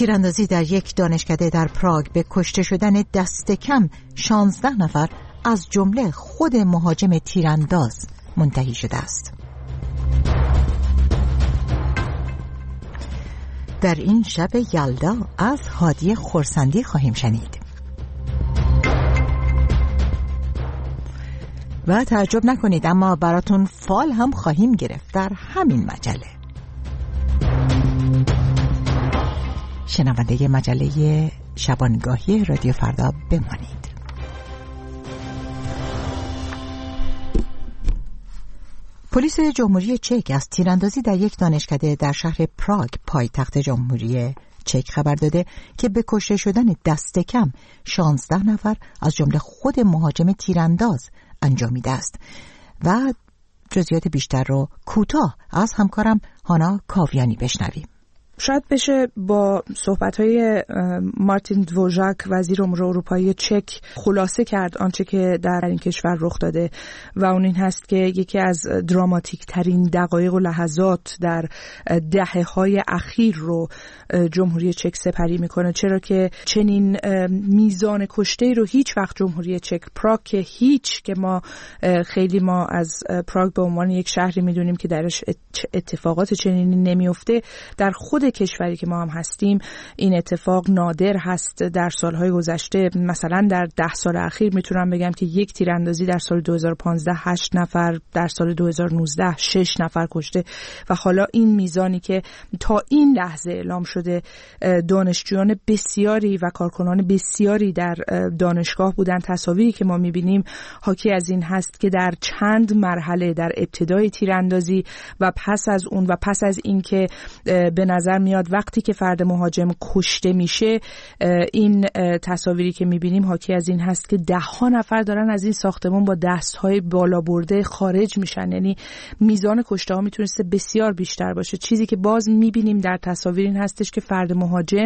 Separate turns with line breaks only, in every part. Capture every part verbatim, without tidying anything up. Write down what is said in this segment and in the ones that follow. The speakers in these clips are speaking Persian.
تیراندازی در یک دانشکده در پراگ به کشته شدن دست کم شانزده نفر از جمله خود مهاجم تیرانداز منتهی شده است. در این شب یلدا از هادی خرسندی خواهیم شنید. و تعجب نکنید اما براتون فال هم خواهیم گرفت در همین مجله. شنونده مجله شبانگاهی رادیو فردا بمانید. پلیس جمهوری چک از تیراندازی در یک دانشکده در شهر پراگ پایتخت جمهوری چک خبر داده که به کشته شدن دست کم شانزده نفر از جمله خود مهاجم تیرانداز انجامیده است. و جزئیات بیشتر رو کوتاه از همکارم هانا کاویانی بشنویم.
شاید بشه با صحبت‌های مارتین دوژاک وزیر امور اروپایی چک خلاصه کرد آنچه که در این کشور رخ داده و اون این هست که یکی از دراماتیک ترین دقایق و لحظات در دهه‌های اخیر رو جمهوری چک سپری میکنه، چرا که چنین میزان کشته رو هیچ وقت جمهوری چک پراگ که هیچ که ما خیلی ما از پراگ به عنوان یک شهری میدونیم که درش اتفاقات چنینی نمیفته، در خود کشوری که ما هم هستیم این اتفاق نادر هست. در سالهای گذشته مثلا در ده سال اخیر میتونم بگم که یک تیراندازی در سال دو هزار و پانزده هشت نفر، در سال دو هزار و نوزده شش نفر کشته و حالا این میزانی که تا این لحظه اعلام شده دانشجویان بسیاری و کارکنان بسیاری در دانشگاه بودن. تصاویری که ما میبینیم حاکی از این هست که در چند مرحله در ابتدای تیراندازی و پس از اون و پس از این که به نظر میاد وقتی که فرد مهاجم کشته میشه، این تصاویری که میبینیم حاکی از این هست که ده ها نفر دارن از این ساختمان با دستهای بالا برده خارج میشن. یعنی میزان کشته ها میتونسته بسیار بیشتر باشه. چیزی که باز میبینیم در تصاویر این هستش که فرد مهاجم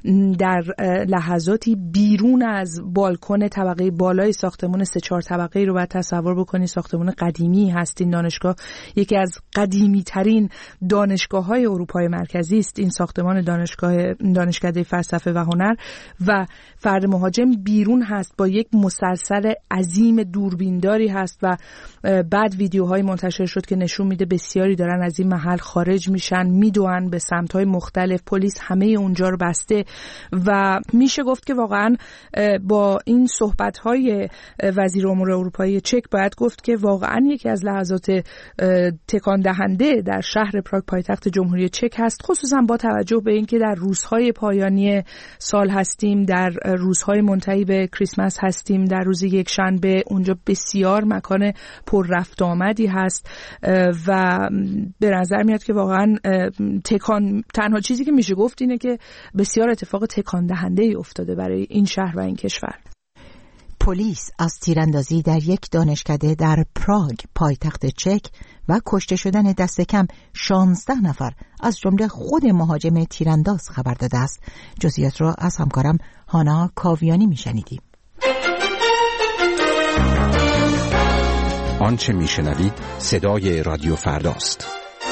در لحظاتی بیرون از بالکن طبقه بالای ساختمان سه چهار طبقه‌ای رو باید تصور بکنید. ساختمان قدیمی هست این دانشگاه، یکی از قدیمی ترین دانشگاه‌های اروپای مرکزی است این ساختمان دانشگاه دانشکده فلسفه و هنر و فرد مهاجم بیرون هست با یک مسلسل عظیم دوربینداری هست و بعد ویدیوهای منتشر شد که نشون میده بسیاری دارن از این محل خارج میشن، میدوئن به سمت‌های مختلف. پلیس همه اونجا رو بسته و میشه گفت که واقعا با این صحبت‌های وزیر امور اروپایی چک باید گفت که واقعا یکی از لحظات تکان دهنده در شهر پراگ پایتخت جمهوری چک هست، خصوصا با توجه به اینکه در روزهای پایانی سال هستیم، در روزهای منتهی به کریسمس هستیم، در روز یک شنبه اونجا بسیار مکان پر رفت آمدی هست و به نظر میاد که واقعا تکان تنها چیزی که میشه گفت اینه که بسیار اتفاق تکان دهنده ای افتاده برای این شهر و این کشور.
پلیس از تیراندازی در یک دانشکده در پراگ پایتخت چک و کشته شدن دست کم شانزده نفر از جمله خود مهاجم تیرانداز خبر داده است. جزئیات را از همکارم هانا کاویانی میشنیدیم.
آنچه میشنوید صدای رادیو فرداست.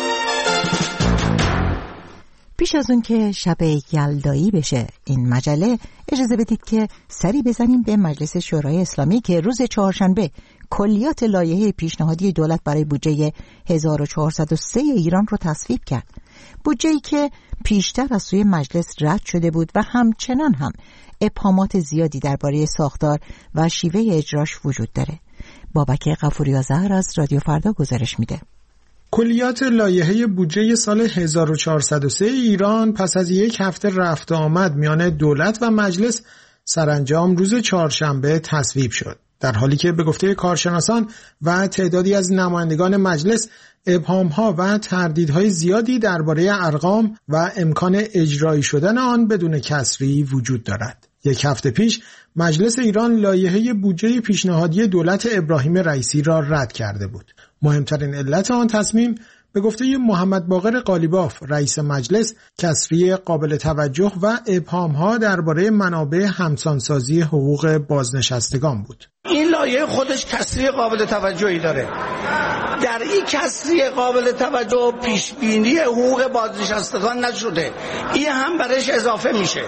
پیش از اون که شب یلدایی بشه این مجله، اجازه بدید که سری بزنیم به مجلس شورای اسلامی که روز چهارشنبه کلیات لایحه پیشنهادی دولت برای بودجه هزار و چهارصد و سه ایران رو تصویب کرد. بودجه‌ای که پیشتر از سوی مجلس رد شده بود و همچنان هم ابهامات زیادی درباره ساختار و شیوه اجراش وجود داره. بابک غفوری‌آذر از رادیو فردا گزارش میده.
کلیات لایحه بودجه سال هزار و چهارصد و سه ایران پس از یک هفته رفت آمد میان دولت و مجلس سرانجام روز چهارشنبه تصویب شد، در حالی که به گفته کارشناسان و تعدادی از نمایندگان مجلس ابهام‌ها و تردیدهای زیادی درباره ارقام و امکان اجرایی شدن آن بدون کسری وجود دارد. یک هفته پیش مجلس ایران لایحه بودجه پیشنهادی دولت ابراهیم رئیسی را رد کرده بود. مهمترین علت آن تصمیم به گفته محمد باقر قالیباف رئیس مجلس کسری قابل توجه و ابهام‌ها درباره منابع همسانسازی حقوق بازنشستگان بود.
این لایحه خودش کسری قابل توجهی داره. در این کسری قابل توجه پیش بینی حقوق بازنشستگان نشده، این هم برش اضافه میشه.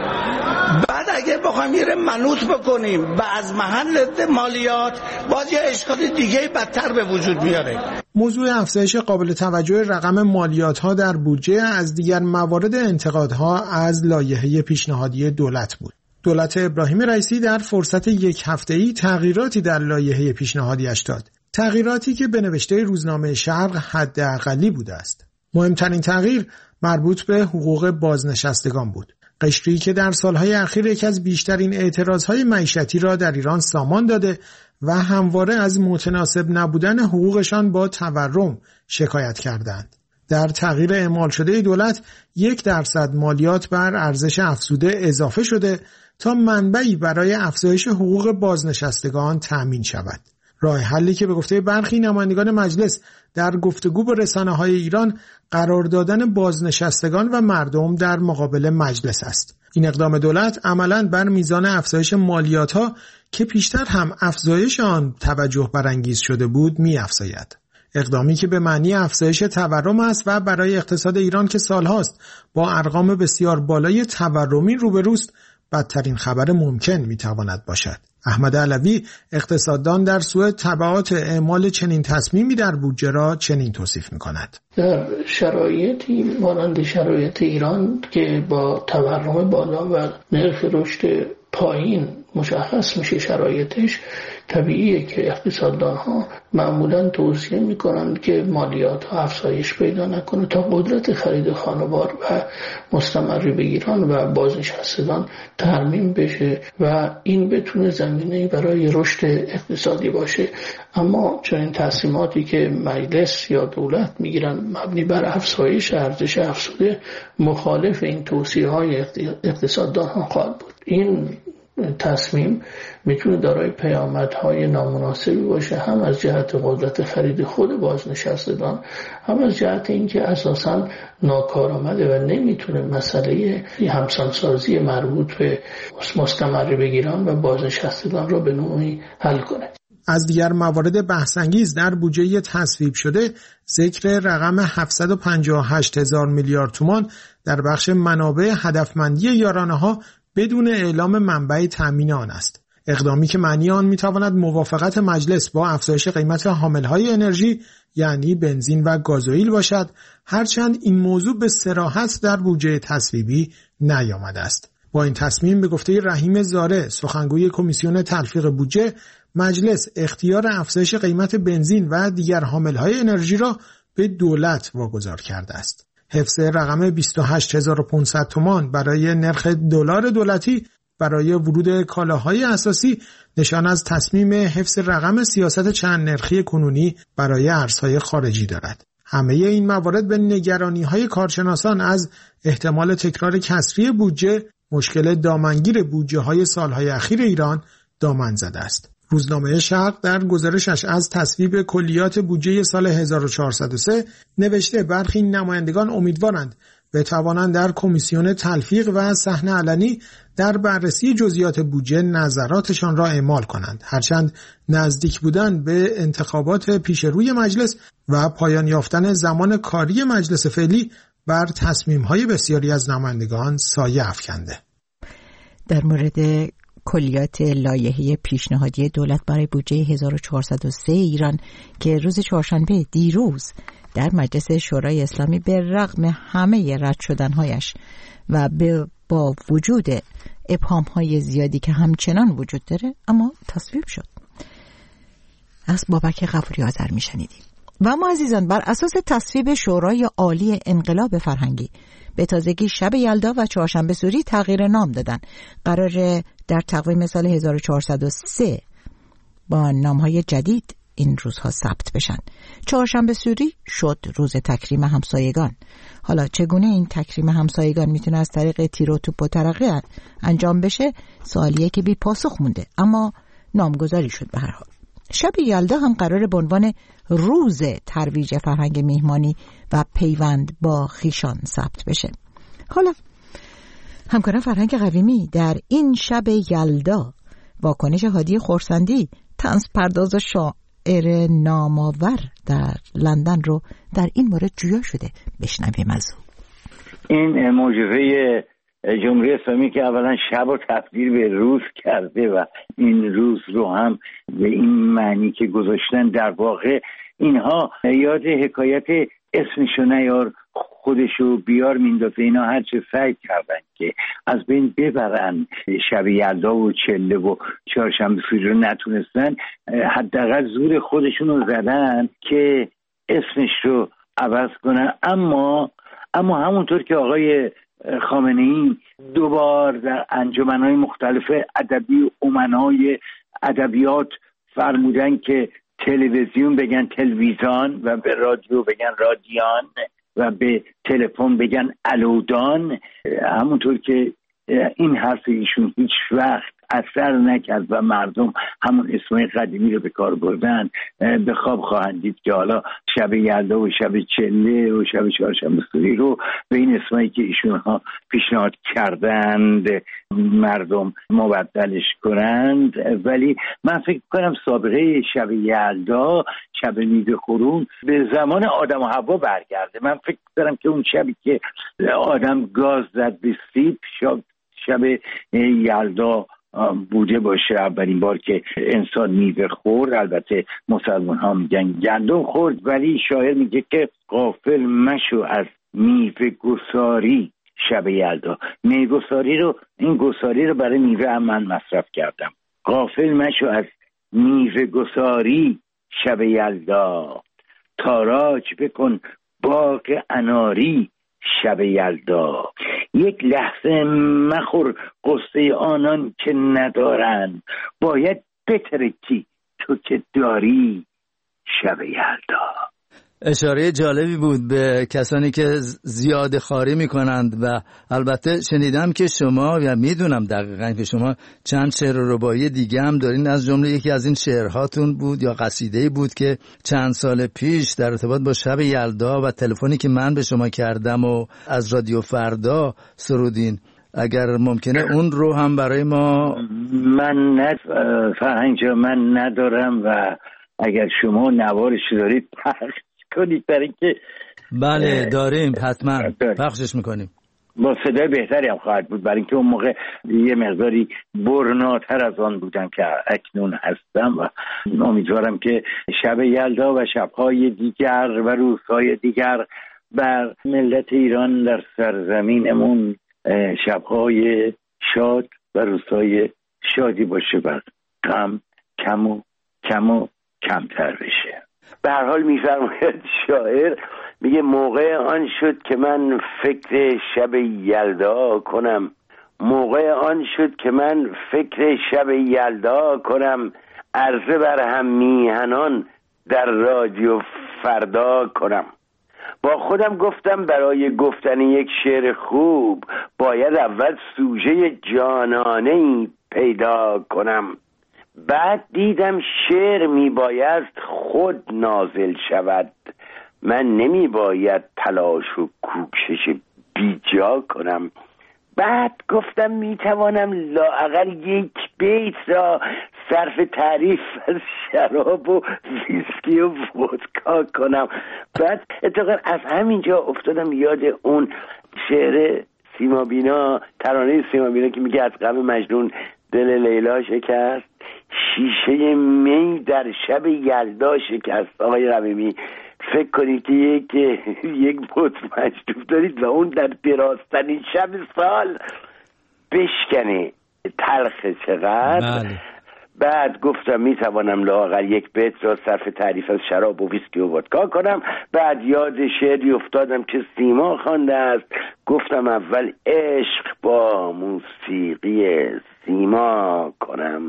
بعد اگه بخوایم میره منوط بکنیم به از محل مالیات، باز یه اشکال دیگه بدتر به وجود میاره.
موضوع افزایش قابل توجه رقم مالیات ها در بودجه از دیگر موارد انتقادها از لایحه پیشنهادی دولت بود. دولت ابراهیم رئیسی در فرصت یک هفته‌ای تغییراتی در لایحه پیشنهادیش داد. تغییراتی که به نوشته روزنامه شرق حداقلی بوده است. مهمترین تغییر مربوط به حقوق بازنشستگان بود. قشری که در سالهای اخیر یکی از بیشترین اعتراضهای معیشتی را در ایران سامان داده و همواره از متناسب نبودن حقوقشان با تورم شکایت کردند. در تغییر اعمال شده دولت یک درصد مالیات بر ارزش افزوده اضافه شده تا منبعی برای افزایش حقوق بازنشستگان تأمین شود. راه حلی که به گفته برخی نمایندگان مجلس در گفتگو با رسانه‌های ایران قرار دادن بازنشستگان و مردم در مقابل مجلس است. این اقدام دولت عملاً بر میزان افزایش مالیات‌ها که پیشتر هم افزایش آن توجه برانگیز شده بود می‌افزاید. اقدامی که به معنی افزایش تورم است و برای اقتصاد ایران که سالهاست با ارقام بسیار بالای تورمی روبروست بدترین خبر ممکن می‌تواند باشد. احمد علوی اقتصاددان در سوء تبعات اعمال چنین تصمیمی در بودجه را چنین توصیف می‌کند.
در شرایطی مانند شرایط ایران که با تورم بالا و نرخ رشد پایین مشخص میشه شرایطش، طبیعیه که اقتصاددانها معمولاً توصیه میکنند که مالیات ها افزایش پیدا نکنه تا قدرت خرید خانوار و مستمر بگیران و بازنشستگان ترمیم بشه و این بتونه زمینه‌ای برای رشد اقتصادی باشه. اما چنین تصمیماتی که مجلس یا دولت میگیرن مبنی بر افزایش ارزش افزوده مخالف این توصیه های اقتصاددانها خواهد بود. این تصمیم میتونه دارای پیامدهای نامناسبی باشه، هم از جهت قدرت خرید خود بازنشستگان، هم از جهت اینکه اساساً ناکارآمده و نمیتونه مسئله همسانسازی مربوط به مستمر بگیران و بازنشستگان را به نوعی حل کنه.
از دیگر موارد بحث‌انگیز در بودجه تصویب شده ذکر رقم هفتصد و پنجاه و هشت هزار میلیارد تومان در بخش منابع هدفمندی یارانه‌ها بدون اعلام منبع تامین آن است. اقدامی که معنی آن میتواند موافقت مجلس با افزایش قیمت حاملهای انرژی یعنی بنزین و گازوئیل باشد، هرچند این موضوع به صراحت در بودجه تصویبی نیامده است. با این تصمیم به گفته رحیم زاره سخنگوی کمیسیون تلفیق بودجه، مجلس اختیار افزایش قیمت بنزین و دیگر حاملهای انرژی را به دولت واگذار کرده است. حفظ رقم بیست و هشت هزار و پانصد تومان برای نرخ دلار دولتی برای ورود کالاهای اساسی نشان از تصمیم حفظ رقم سیاست چند نرخی کنونی برای ارزهای خارجی دارد. همه این موارد به نگرانی‌های کارشناسان از احتمال تکرار کسری بودجه، مشکل دامنگیر بودجه‌های سالهای اخیر ایران دامن زده است. روزنامه شرق در گزارشش از تصویب کلیات بودجه سال هزار و چهارصد و سه نوشته برخی نمایندگان امیدوارند بتوانند در کمیسیون تلفیق و صحن علنی در بررسی جزئیات بودجه نظراتشان را اعمال کنند، هرچند نزدیک بودن به انتخابات پیش روی مجلس و پایان یافتن زمان کاری مجلس فعلی بر تصمیم‌های بسیاری از نمایندگان سایه افکنده.
در مورد کلیات لایحه پیشنهادی دولت برای بودجه هزار و چهارصد و سه ایران که روز چهارشنبه دیروز در مجلس شورای اسلامی به رغم همه رد شدنهایش و با وجود ابهام‌های زیادی که همچنان وجود داره اما تصویب شد. از بابک غفوری آذر میشنیدیم. و ما عزیزان بر اساس تصویب شورای عالی انقلاب فرهنگی به تازگی شب یلدا و چهارشنبه سوری تغییر نام دادن. قرار در تقویم سال هزار و چهارصد و سه با نامهای جدید این روزها ثبت بشن. چهارشنبه سوری شد روز تکریم همسایگان. حالا چگونه این تکریم همسایگان میتونه از طریق تیر و توپ و ترقه انجام بشه سوالیه که بی پاسخ مونده، اما نامگذاری شد به هر حال. شب یلدا هم قرار به عنوان روز ترویج فرهنگ میهمانی و پیوند با خیشان ثبت بشه. حالا همکاران فرهنگ قویمی در این شب یلدا واکنش هادی خرسندی، طنز پرداز و شاعر نامآور در لندن رو در این مورد جویا شده. بشنویم از او.
این معجزه جمهوری اسلامی که اولا شب و تبدیل به روز کرده و این روز رو هم به این معنی که گذاشتن، در واقع اینها یاد حکایت اسمشو نیار خودشو بیار میندازه. اینا هر چه سعی کردن که از بین ببرن شب یلدا و چله و چهارشنبه سوری رو نتونستن، حداقل زور خودشون رو زدن که اسمش رو عوض کنن. اما اما همونطور که آقای خامنه‌ای دوبار در انجمن‌های مختلف ادبی و امنای ادبیات فرمودن که تلویزیون بگن تلویزیون و به رادیو بگن رادیان و به تلفن بگن الودان، همونطور که این حرف ایشون هیچ وقت اثر نکرد و مردم همون اسمای قدیمی رو به کار بردن، به خواب خواهند دید که حالا شب یلدا و شب چله و شب چهارشنبه سوری رو به این اسمایی که ایشون ها پیشنهاد کردند مردم مبدلش کنند. ولی من فکر کنم سابقه شب یلدا، شب میوه خورون، به زمان آدم و حوا برگرده. من فکر کنم که اون شبی که آدم گاز زد به سیب شب, شب یلدا بوده باشه. اولین بار که انسان میوه خورد، البته مسلمان ها میگن گندم خورد، ولی شاعر میگه که غافل مشو از میوه گساری شب یلدا. میوه گساری رو، این گساری رو برای میوه هم من مصرف کردم. غافل مشو از میوه گساری شب یلدا، تاراج بکن باغ اناری شب یلدا. یک لحظه مخور قصه آنان که ندارن، باید بترکی تو که داری شب یلدا.
اشاره جالبی بود به کسانی که زیاده خواری میکنند و البته شنیدم که شما و میدونم دقیقاً که شما چند شعر و رباعی دیگه هم دارین. از جمله یکی از این شعرهاتون بود یا قصیده‌ای بود که چند سال پیش در ارتباط با شب یلدا و تلفنی که من به شما کردم و از رادیو فردا سرودین. اگر ممکنه اون رو هم برای ما.
من نه فرهنگ من ندارم و اگر شما نوارش دارید پخش کنید برای اینکه.
بله داریم، حتما پخشش میکنیم.
با صدای بهتری هم خواهد بود، برای اینکه اون موقع یه مقداری برناتر از آن بودم که اکنون هستم و امیدوارم که شب یلدا و شبهای دیگر و روزهای دیگر بر ملت ایران در سرزمینمون شبهای شاد و روزهای شادی باشه و غم کم و کم و کمتر بشه. به هر حال میفرماید شاعر، میگه موقع آن شد که من فکر شب یلدا کنم، موقع آن شد که من فکر شب یلدا کنم، عرضه بر هم میهنان در رادیو فردا کنم. با خودم گفتم برای گفتن یک شعر خوب باید اول سوژه جانانه‌ای پیدا کنم، بعد دیدم شعر میباید خود نازل شود، من نمیباید تلاش و کوشش بیجا کنم. بعد گفتم میتوانم لااقل یک بیت را صرف تعریف از شراب و ویسکی و ودکا کنم. بعد اتفاقا از همینجا افتادم یاد اون شعر سیمابینا، ترانه سیمابینا که میگه از غم مجنون دل لیلا شکست، شیشه می در شب یلدا شکست. آقای رمیمی فکر کنید که یک یک بوت مجدوب دارید و اون در درازترین شب سال بشکنه، تلخ چقدر.
بله.
بعد گفتم میتوانم لااقل یک بیت را صرف تعریف از شراب و ویسکی و ودکا کنم. بعد یاد شعری افتادم که سیما خوانده است، گفتم اول عشق با موسیقی سیما کنم،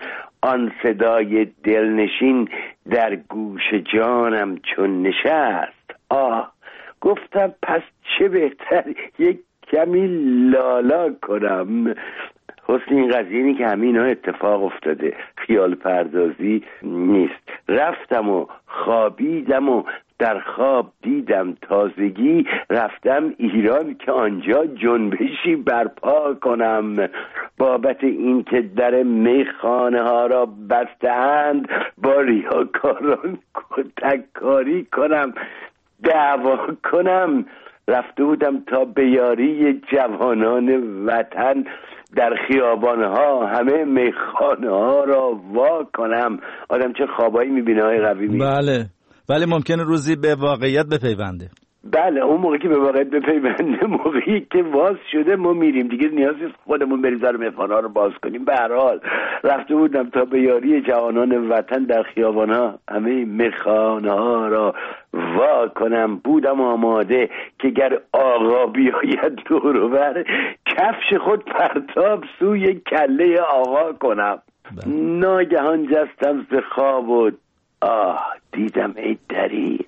آن صدای دلنشین در گوش جانم چون نشست. آه گفتم پس چه بهتر یک کمی لالا کنم. حسن این قضیه اینی که همین ها اتفاق افتاده، خیال پردازی نیست. رفتم و خوابیدم و
در خواب دیدم تازگی، رفتم ایران که آنجا جنبشی برپا کنم. بابت این که در میخانه ها را بستند، با ریاکاران کتککاری کنم، دعوا کنم. رفته بودم تا به یاری جوانان وطن، در خیابانها همه میخانه ها را وا کنم. آدم چه خوابایی میبینه های قویمی.
بله ولی ممکنه روزی به واقعیت بپیونده.
بله اون موقعی که به واقعیت بپیونده، موقعی که واز شده ما میریم دیگه، نیازی خودمون بریم در میخانه ها رو باز کنیم. به هر حال رفته بودم تا به یاری جوانان وطن، در خیابانها همه میخانه ها را وا کنم. بودم آماده که گر آقا بیاید دور و بر، کفش خود پرتاب سوی کله آقا کنم. ناگهان جستم ز خواب و آه دیدم ای دری،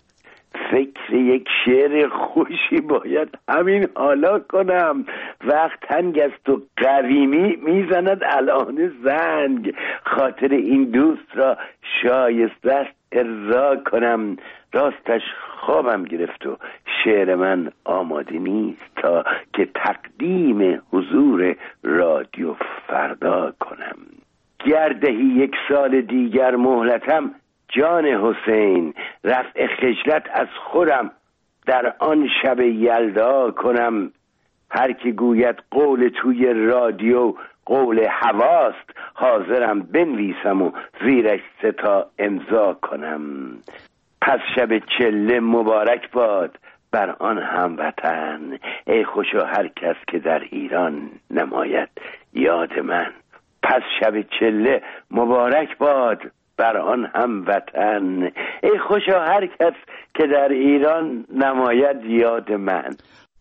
فکر یک شعر خوشی باید همین حالا کنم. وقت تنگ است و قویمی میزند الان زنگ، خاطر این دوست را شایسته است ارضا کنم. راستش خوابم گرفت و شعر من آماده نیست تا که تقدیم حضور رادیو فردا کنم. گردهی یک سال دیگر مهلتم جان حسین، رفع خجلت از خودم در آن شب یلدا کنم. هر کی گوید قول توی رادیو قول هواست، حاضرم بنویسم و زیرش سه تا امضا کنم. پس شب چله مبارک باد بر آن هموطن، ای خوشا هر کس که در ایران نماید یاد من. پس شب چله مبارک باد بر آن هموطن، ای خوشا هر کس که در ایران نماید یاد من.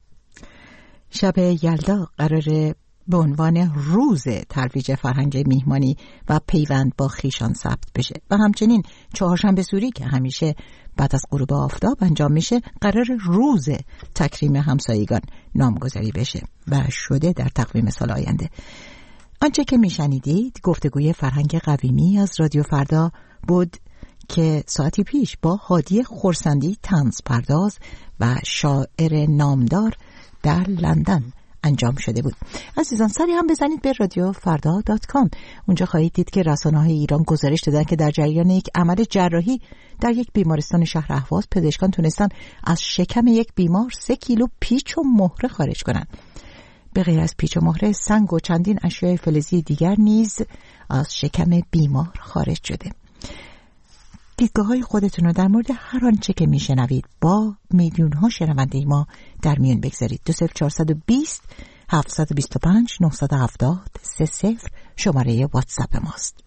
شب یلدا قراره به عنوان روز ترویج فرهنگ میهمانی و پیوند با خیشان ثبت بشه و همچنین چهارشنبه سوری که همیشه بعد از غروب آفتاب انجام میشه قرار روز تکریم همسایگان نامگذاری بشه و شده در تقویم سال آینده. آنچه که میشنیدید گفتگوی فرهنگ قویمی از رادیو فردا بود که ساعتی پیش با هادی خورسندی طنز پرداز و شاعر نامدار در لندن انجام شده بود. عزیزان سری هم بزنید به رادیو فردا دات کام. اونجا خواهید دید که رسانه‌های ایران گزارش دادن که در جریان یک عمل جراحی در یک بیمارستان شهر اهواز پزشکان تونستن از شکم یک بیمار سه کیلو پیچ و مهره خارج کنن. به غیر از پیچ و مهره، سنگ و چندین اشیاء فلزی دیگر نیز از شکم بیمار خارج شده. دیدگاه‌های خودتون رو در مورد هر آنچه که میشنوید با میلیون‌ها شنونده ما در میون بگذارید. دو صفر چهارصد و بیست هفتصد و بیست و پنج نهصد و هفتاد سه صفر شماره واتساپ ماست.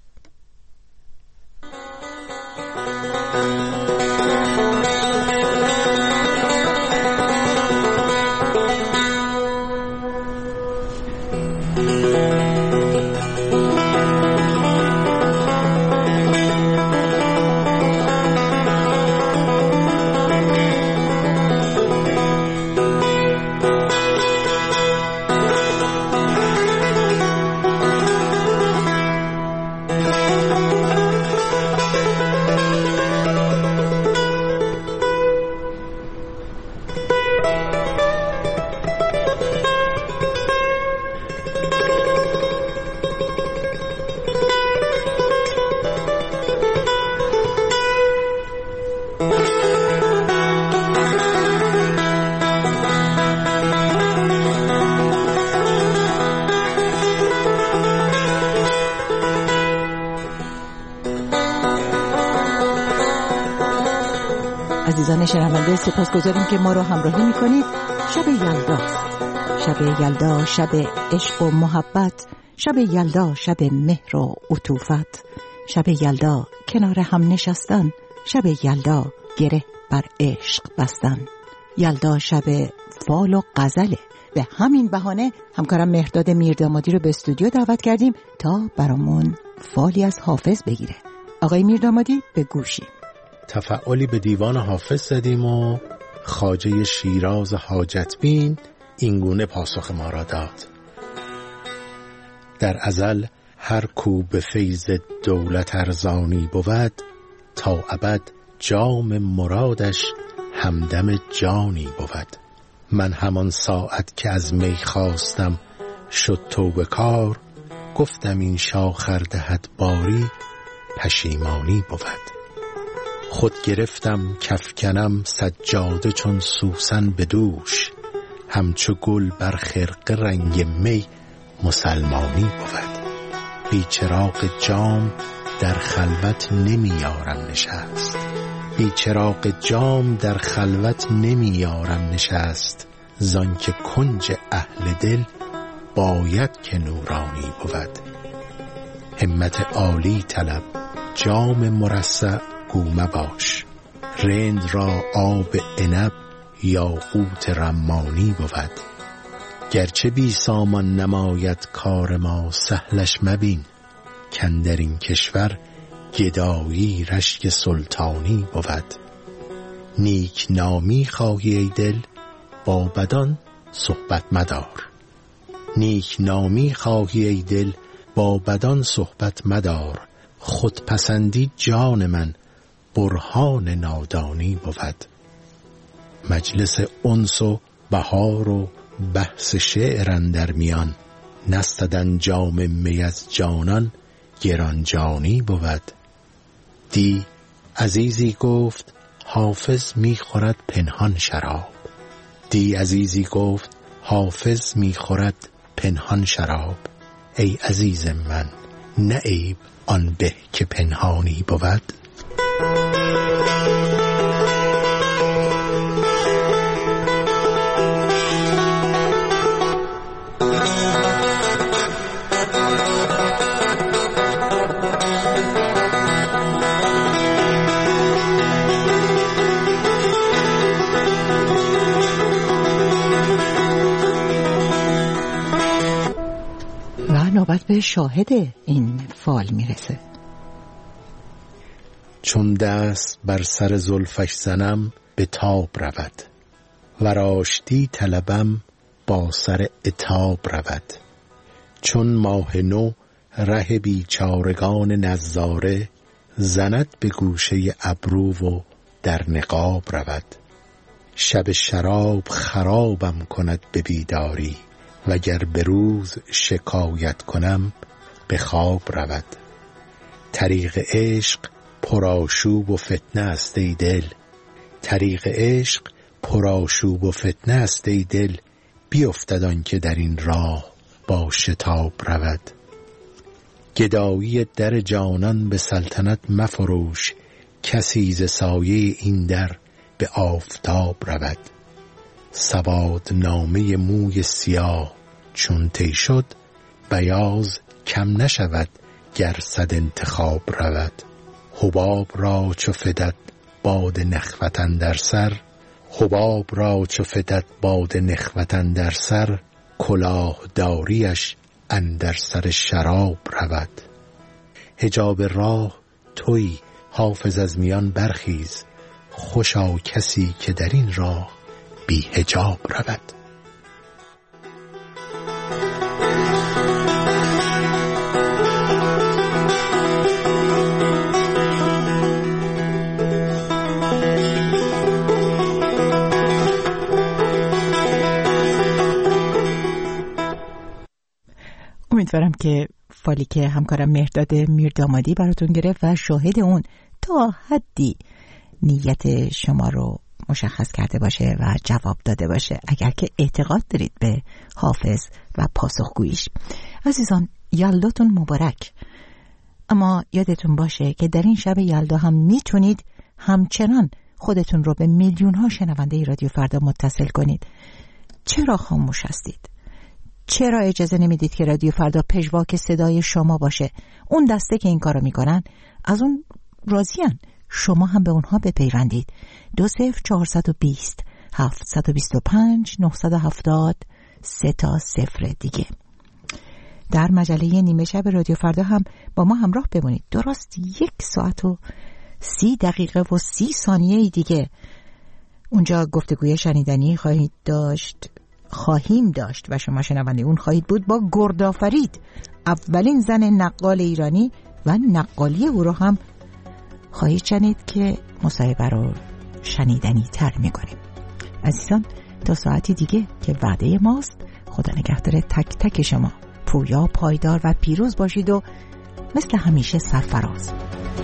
عزیزان شنونده سپاسگزاریم که ما رو همراهی میکنید. شب یلدا، شب یلدا، شب عشق و محبت، شب یلدا، شب مهر و عطوفت، شب یلدا کنار هم نشستن، شب یلدا گره بر عشق بستن. یلدا شب فال و غزله. به همین بهانه همکارم مهرداد میردامادی رو به استودیو دعوت کردیم تا برامون فالی از حافظ بگیره. آقای میردامادی به گوشی.
تفعالی به دیوان حافظ زدیم و خواجه شیراز حاجتبین اینگونه پاسخ ما را داد: در ازل هر کو به فیض دولت ارزانی بود، تا ابد جام مرادش همدم جانی بود. من همان ساعت که از می خواستم شد توبه کار، گفتم این شاخر دهد باری پشیمانی بود. خود گرفتم کفکنم سجاده چون سوسن به دوش، همچو گل بر خرقه رنگ می مسلمانی بود. بی چراغ جام در خلوت نمیارم نشست، بی چراغ جام در خلوت نمیارم نشست، زان که کنج اهل دل باید که نورانی بود. همت عالی طلب جام مرصع گو مباش، رند را آب عنب یاقوت رمانی بود. گرچه بی سامان نماید کار ما سهلش مبین، کاندر این کشور گدایی رشک سلطانی بود. نیک نامی خواهی ای دل با بدان صحبت مدار، نیک نامی خواهی ای دل با بدان صحبت مدار، خود پسندی جان من برهان نادانی بود. مجلس انس و بهار و بحث شعر اندر میان، نستدن جام می از جانان گران جانی بود. دی عزیزی گفت حافظ میخورد پنهان شراب، دی عزیزی گفت حافظ میخورد پنهان شراب. ای عزیز من نه عیب آن به که پنهانی بود.
نوبت به شاهد این فال میرسه.
چون دست بر سر زلفش زنم به تاب رود، وراشتی طلبم با سر عتاب رود. چون ماه نو ره بیچارگان نظاره، زند به گوشه ابرو و در نقاب رود. شب شراب خرابم کند به بیداری، وگر به روز شکایت کنم به خواب رود. طریق عشق پرآشوب و فتنه است ای دل، طریق عشق پرآشوب و فتنه است ای دل، بیفتد آن که در این راه با شتاب رود. گدایی در جانان به سلطنت مفروش، کسی ز سایه این در به آفتاب رود. سواد نامه موی سیاه چون طی شد، بیاض کم نشود گر صد انتخاب رود. حباب را چو فدت باد نخوت اندر سر، حباب را چو فدت باد نخوت اندر سر، کلاه داریش اندر سر شراب رود. حجاب راه تویی حافظ از میان برخیز، خوشا کسی که در این راه بی حجاب رود.
امیدوارم که فالی که همکارم مهرداد میردامادی براتون گرفت و شاهد اون تا حدی نیت شما رو مشخص کرده باشه و جواب داده باشه، اگر که اعتقاد دارید به حافظ و پاسخگوییش. عزیزان یلداتون مبارک. اما یادتون باشه که در این شب یلدا هم میتونید همچنان خودتون رو به میلیون ها شنونده رادیو فردا متصل کنید. چرا خاموش هستید؟ چرا اجازه نمیدید که رادیو فردا پژواک صدای شما باشه؟ اون دسته که این کارو میکنن از اون راضین، شما هم به اونها بپیوندید. دو صفر چهارصد و بیست هفتصد و بیست و پنج نهصد و هفتاد سه تا صفر دیگه. در مجله نیمه شب رادیو فردا هم با ما همراه بمونید. درست یک ساعت و سی دقیقه و سی ثانیه دیگه اونجا گفتگوی شنیدنی خواهید داشت خواهیم داشت و شما شنونده اون خواهید بود با گردآفرید، اولین زن نقال ایرانی، و نقالی او رو هم خواهید شنید که مصاحبه رو شنیدنی تر میکنیم. عزیزان تا ساعتی دیگه که وعده ماست، خدا نگهدار تک تک شما. پویا، پایدار و پیروز باشید و مثل همیشه سرفراز.